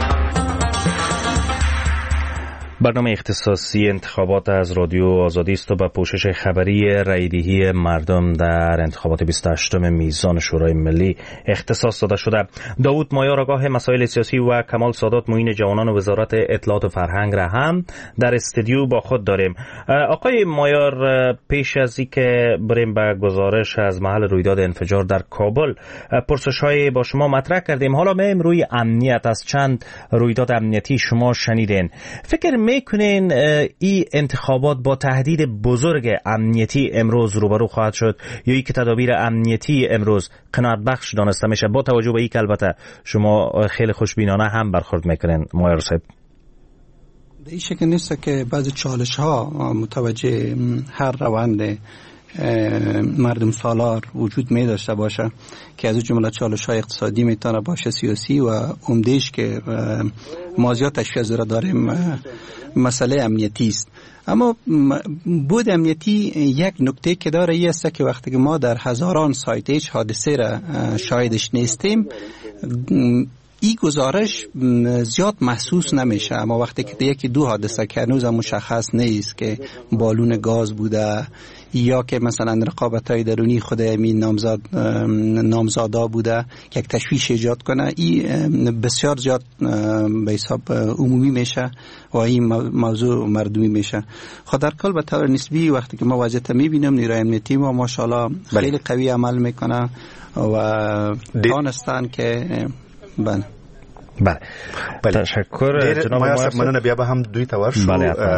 برنامه اختصاصی انتخابات از رادیو آزادی است و به پوشش خبری رایدهی مردم در انتخابات 28 میزان شورای ملی اختصاص داده شده. داوود مایار آگاه مسائل سیاسی و کمال سادات معین جوانان وزارت اطلاعات و فرهنگ را هم در استودیو با خود داریم. آقای مایار، پیش از اینکه بریم به گزارش از محل رویداد انفجار در کابل پرسش‌های با شما مطرح کردیم. حالا میم روی امنیت. از چند رویداد امنیتی شما شنیدین. فکر میکنین این انتخابات با تهدید بزرگ امنیتی امروز روبرو خواهد شد یا ای که تدابیر امنیتی امروز قناعت بخش دانسته میشه با توجه به این که البته شما خیلی خوشبینانه هم برخورد میکنین مایار صاحب؟ این شکل نیست که بعضی چالش ها متوجه هر روند مردم سالار وجود می داشته باشه که از جمله چالش های اقتصادی میتونه باشه، سیاسی و عمدهش که ما زیاد تشخیص را داریم مسئله امنیتی است. اما بود امنیتی یک نکته که داره این است که وقتی که ما در هزاران سایت هیچ حادثه را شاهدش نیستیم این گزارش زیاد محسوس نمیشه. اما وقتی که یکی دو حادثه که هنوز مشخص نیست که بالون گاز بوده یا که مثلا رقابت‌های درونی خود این نامزادا بوده که یک تشویش ایجاد کنه، این بسیار زیاد به حساب عمومی میشه و این موضوع مردمی میشه. خود در کل به طور نسبی وقتی که ما وضعیت میبینیم نیروی امنیتی ما ماشاءالله خیلی قوی عمل میکنه و دانستن که بله تشکر جناب مایار. مننه. بیا به هم دوی تور شو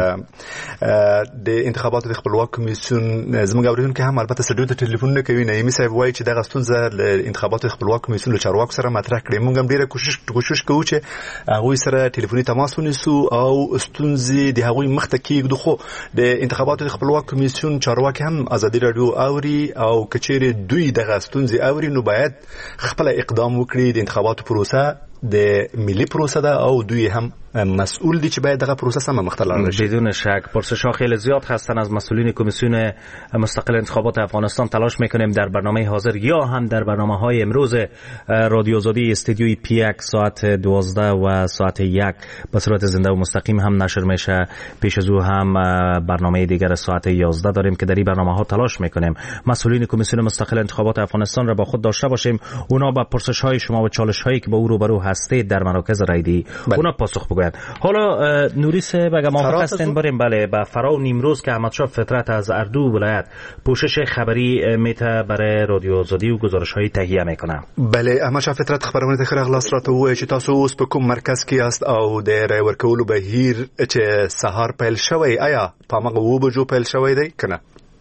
د انتخاباتو د خپلواک کمیسیون زموږ اوریدونکو هم البته سټډیو ته ټلیفون نه کوي. نه صاحب وایي چې دغه ستونزه د انتخاباتو د خپلواک کمیسیون له چارواکو سره مطرح کړي. موږ هم ډیره کوشش کوو چې هغوی سره ټلیفوني تماس ونیسو او ستونزې د هغوی مخته کېږدو. خو د انتخاباتو د خپلواک کمیسیون چارواکي هم ازادي راډیو اوري او کچېرې دوی دغه ستونزې اوري نو باید خپل اقدام وکړي. د انتخاباتو پروسه د ملي پروسه ده او دوی هم مسئول دي چې باید دغه پروسه سم مخته لاړ شي. بدون شک پرسش‌ها خیلی زیاد هستن از مسئولین کمیسیون مستقل انتخابات افغانستان. تلاش میکنیم در برنامه حاضر یا هم در برنامه‌های امروز رادیو آزادی استودیوی پی1 ساعت 12 و ساعت 1 به صورت زنده و مستقیم هم نشر میشه. پیش از او هم برنامه دیگر ساعت 11 داریم که در این برنامه‌ها تلاش میکنیم مسئولین کمیسیون مستقل انتخابات افغانستان را با خود داشته باشیم. اونا با پرسش‌های شما و چالش‌هایی که با او روبرو هستید در مراکز رایدهی اونا پاسخ بگوین. میگویند. حالا نوری صاحب اگر موافق هستین بریم بله به فرا و نیمروز که احمدشاه فطرت از اردو ولایت پوشش خبری میته برای رادیو آزادی و گزارش‌های تهیه میکنه. بله احمدشاه فطرت خبرونه ته خلاص راته وایي چې تاسو اوس په کوم مرکز کې یاست او د رای ورکولو بهیر چې سهار پیل شوی آیا په هغه و بجو پیل شوی دی کنه؟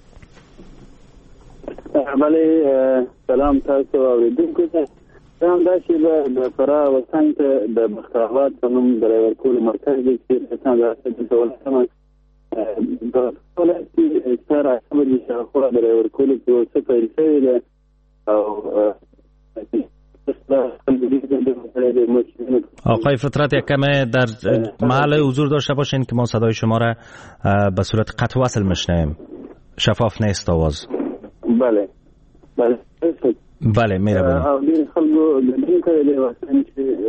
بله سلام تاسو اوریدونکو ته هم دا چې د فرا وطن ته د بختیاباد په نوم د رای ورکولو مرکز دی چې څنګه د ولسمه د ولایت سره خبرې شاوخوا د رای ورکولو پروسه پیل شوې ده او آقای فطرت یک کمه در محل حضور داشته باشین که ما صدای شما را به صورت قطع وصل میشنویم. شفاف نیست آواز. بله بله بله میره او دین خلکو د دې کړي واسطه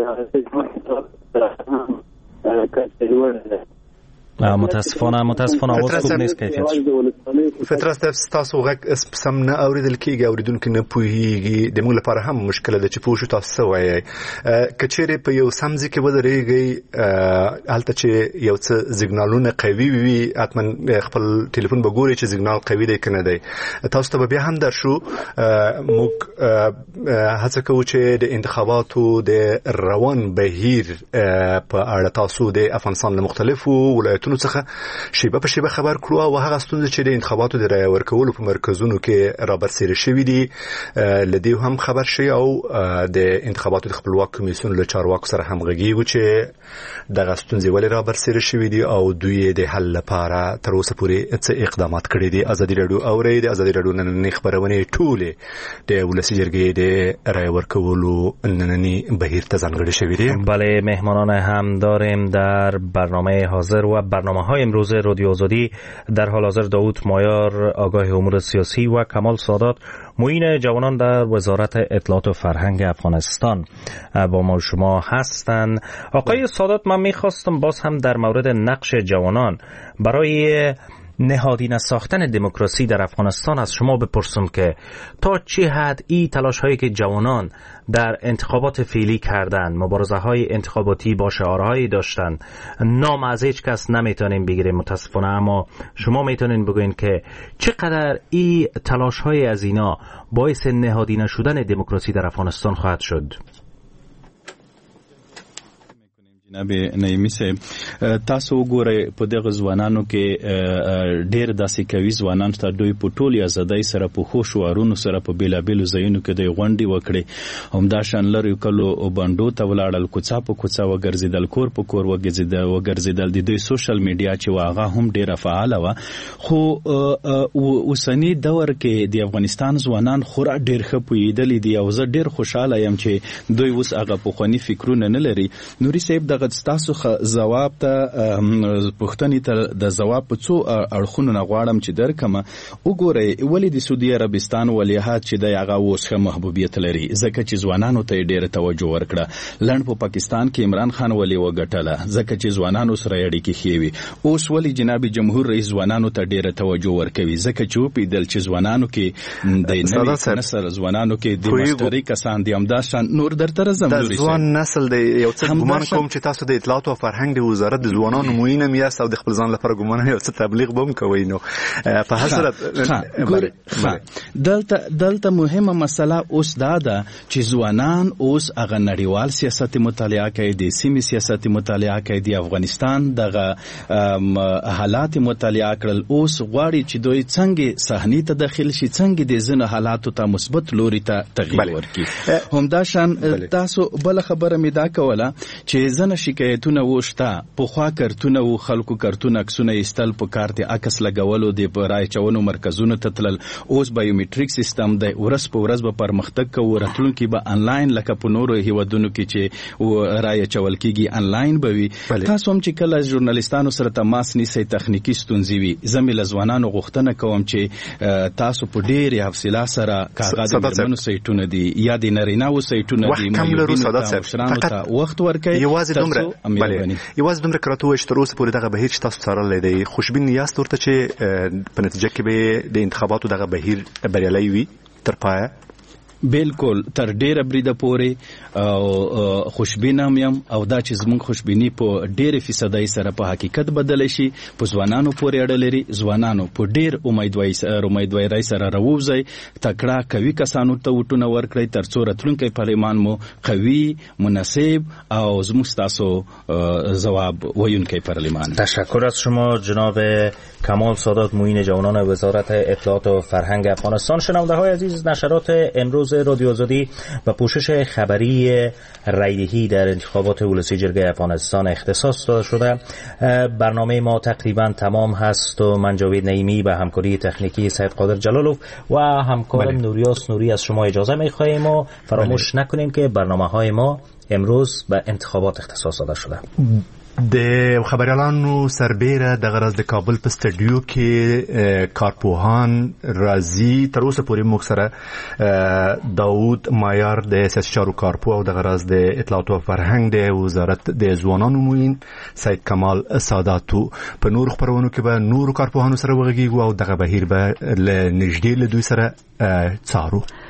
چې متاسفانه آواز خوب نیست کیفیت. فطرت تاسو غږ سم نه اوریدل کیږي اوریدونکو نه پوهیږي د موږ لپاره هم مشکل ده چې پوه شو تاسو وایي کچېره په یو سمځي کې ودرېږي هلته چې یو څه سیګنالونه قوي وي اتمن خپل ټلیفون به ګوري چې سیګنال قوي دی کنه دی تاسو ته بیا هم درشو موږ هڅه کوو چې د انتخاباتو د روان بهیر په اړه تاسو د افغانستان له مختلفو ولایتونو څخه شیبه په شیبه خبر کړو او هغه ستونزې چې د انتخاباتو د رای ورکولو په مرکزونو کې رابرسېره شوې دي لدی هم خبر شي او د انتخاباتو د خپلواک کمیسیون له چارواکو سره همغږي و چې دغه ستونزې ولې رابرسېره شوې دي او دوی د حل لپاره تر اوسه پورې څه اقدامات کړي دي. ازادي رادیو اورید ازادي رادیو نن خبرونه ټوله د ولسی جرګې د رای ورکولو نننی بهیر ته ځانګړي شوې دي. بله مهمانان هم داریم در برنامه حاضر و برنامه‌های امروز رادیو آزادی. در حال حاضر داوود مایار آگاه امور سیاسی و کمال سادات معین جوانان در وزارت اطلاعات و فرهنگ افغانستان با ما شما هستند. آقای سادات من میخواستم باز هم در مورد نقش جوانان برای نهادینه ساختن دموکراسی در افغانستان از شما بپرسم که تا چه حد این تلاش هایی که جوانان در انتخابات فعلی کردن مبارزه های انتخاباتی با شعارهایی داشتن نام از هیچ کس نمیتونیم بگیریم متاسفانه اما شما میتونین بگوین که چقدر این تلاش های از اینا باعث نهادینه شدن دموکراسی در افغانستان خواهد شد؟ جناب نعیمی صاحب تاسو وګورئ په دغه ځوانانو کې ډېر داسې کوي ځوانان ته دوی په ټولې ازادۍ سره په ښو شعارونو سره په بېلابېلو ځایونو کې د غونډې وکړې همداشان لرې کلو بانډو ته ولاړل کوڅه په کوڅه وګرځېدل کور په کور وګرځېدل د دوی سوشل میډیا چې هغه هم ډېره فعاله وه خو اوسني دور کې د افغانستان ځوانان خورا ډېر ښه پوهېدلي دي او زه ډېر خوشحاله یم چې دوی اوس هغه پخواني فکرونه نه لري. نوري صاحب دغه ستاسو جواب ته پوښتنې ته د جواب په څو اړخونو نه غواړم چې درکمه وګورئ ولې د سعودي عربستان ولیعهد چې د هغه اوس ښه محبوبیت لري ځکه چې ځوانانو ته ډېره توجه ورکړه. لنډ په پاکستان کې عمران خان ولې وګټله ځکه چې ځوانانو سره اړیکې ښې وي. اوس ولې جناب جمهور رئیس ځوانانو ته ډېره توجه ورکوي ځکه چې وپېدل چې ځوانانو کې د نوي نسل ځوانانو کې د مستري کسان دي همداشان نور درته راځم د ځوان نسل دی یو څه ګمان کوم چې تاسو د اطلاعات او فرهنګ د وزارت د ځوانانو معین میاست او د خپل ځان لپاره ګمان یو څه تبلیغ بم کوي نو په حضرت دلته مهمه مسله اوس دا ده چې ځوانان اوس هغه نړیوال سیاست مطالعه کوي د سیمې سیاست مطالعه کوي د افغانستان دغه حالات مطالعه کړل اوس غواړي چې دوی څنګه صحنې ته داخل شي څنګه د ځینو حالاتو ته مثبت لوري ته تغییر ورکړي. همداشان تاسو بل خبره مې دا کوله چې ځنه شکایتونه وشته پخوا کارتونه و خلکو کارتونه عکسونه ایستل په کارت عکس لګولو د رای چونو مرکزونو ته تلل اوس بایومټریک سیستم د ورځ په ورځ به پرمختګ کوي راتلونکي به انلاین لکه په نورو هیوادونو کې چې رای چول کېږي انلاین به وي. تاسو هم چې کله ژورنالیستانو سره تماس نیسئ تخنیکی ستونزې وي زه مې له ځوانانو غوښتنه کوم چې تاسو په ډېرې حوصله سره کاغذ د مېرمنو سایټونه دي یا د نارینه‌وو سایټونه دي مشرانو ته وخت ورکړئ یوازې دومره کراته وایي چې تر اوسه پورې دغه بهیر چې تاسو څارلی دی خوشبین یاست ورته چې په نتیجه کې به د انتخاباتو دغه بهیر بریالی وي تر پایه؟ بالکل تر ډیره بریده پورې او خوشبینه یم او دا چې زموږ خوشبینی په ډیره فیصدي سره په حقیقت بدل شي. په ځوانانو پورې اړه لري. ځوانانو په ډیر امیدواري سره راوځي، تکړه کوي کسانو ته وټونه ورکړي ترڅو راتلونکي پارلمان مو قوي، مناسب او زموږ تاسو جواب ویونکی پارلمان. تشکر از شما جناب کمال سادات، معین جوانان وزارت اطلاعات و فرهنگ افغانستان. شنونده های عزیز، نشرات امروز رادیو آزادی و پوشش خبری رایدهی در انتخابات ولسی جرگه افغانستان اختصاص داده شده. برنامه ما تقریبا تمام هست و من جاوید نعیمی و همکاری تکنیکی سید قادر جلالوف و همکارم نوریاس نوری از شما اجازه می‌خواهیم و فراموش نکنیم که برنامه‌های ما امروز به انتخابات اختصاص داده شده. د خبريالانو سربېره د غرض د کابل په سټډیو کې کارپوهان راځي. تر اوسه پورې موږ سره داود مایار د سیاسي چارو کارپوه او د غرض د اطلاعات او فرهنګ د وزارت د ځوانانو معین سید کمال ساداتو. په نور خبرونو کې به نور کارپوهانو سره وغږیږو او دغه بهیر به له نږدې له دوی سره څارو.